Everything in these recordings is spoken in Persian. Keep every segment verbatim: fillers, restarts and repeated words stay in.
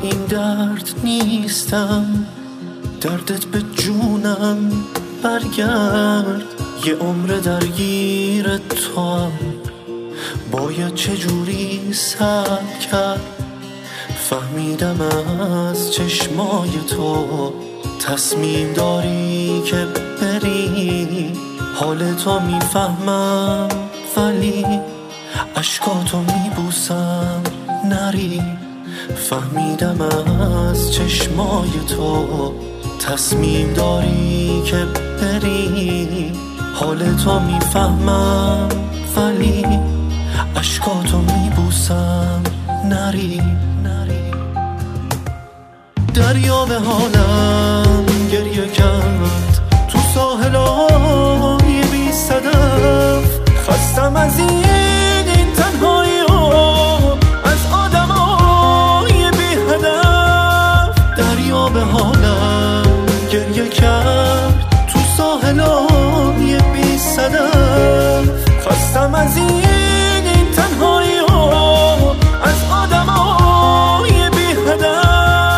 این درد نیستم، دردت به جونم برگرد. یه عمر درگیر توام، باید چجوری صبر کرد. فهمیدم از چشمای تو تصمیم داری که بری. حال تو میفهمم ولی اشکاتو میبوسم نری. فهمیدم از چشمای تو تصمیم داری که بری. حال تو میفهمم ولی اشکاتو میبوسم نری. دریا به حالم گریه کرد تو ساحلای بی صدف. خستم از این این تنهایی و از آدمای بی هدف. دریا به حالم گریه کرد تو ساحلای بی صدف. خستم از این این تنهایی و از آدمای بی هدف.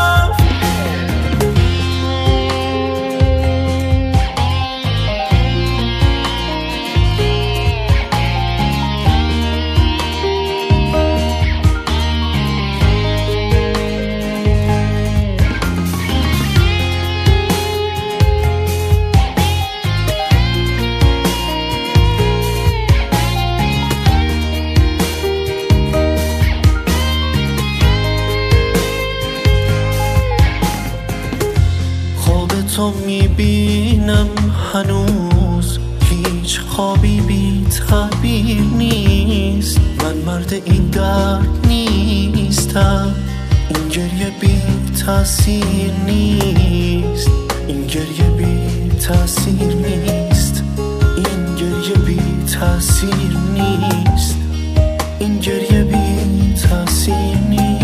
تو میبینم هنوز هیچ خوابی بی تعبیر نیست. من مرد این درد نیستم، این گریه بی تاثیر نیست. این گریه بی تاثیر نیست. این گریه بی تاثیر نیست. این گریه بی تاثیر نیست.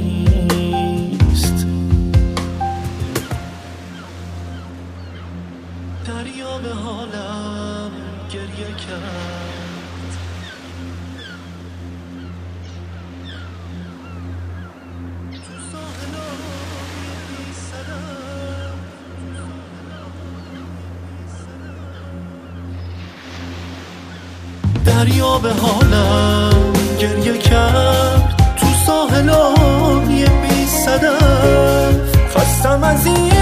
دریا به حالم گریه کرد تو ساحلای بی صدف. دریا به حالم گریه کرد تو ساحلای بی صدف. خستم از این